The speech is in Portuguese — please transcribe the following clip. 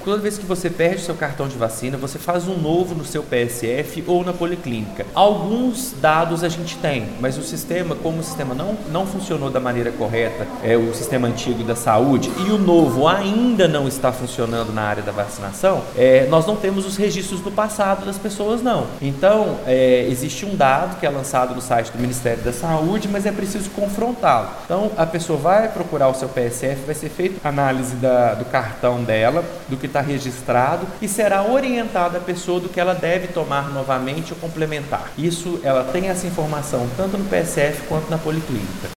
toda vez que você perde o seu cartão de vacina, você faz um novo no seu PSF ou na policlínica. Alguns dados a gente tem, mas o sistema, como o sistema não funcionou da maneira correta, o sistema antigo da saúde, e o novo ainda não está funcionando na área da vacinação, nós não temos os registros do passado das pessoas, não. Então, existe um dado que é lançado no site do Ministério da Saúde, mas é preciso confrontá-lo. Então, a pessoa vai procurar o seu PSF, vai ser feita análise do cartão dela, do que está registrado, e será orientada a pessoa do que ela deve tomar novamente ou complementar. Isso, ela tem essa informação tanto no PSF quanto na policlínica.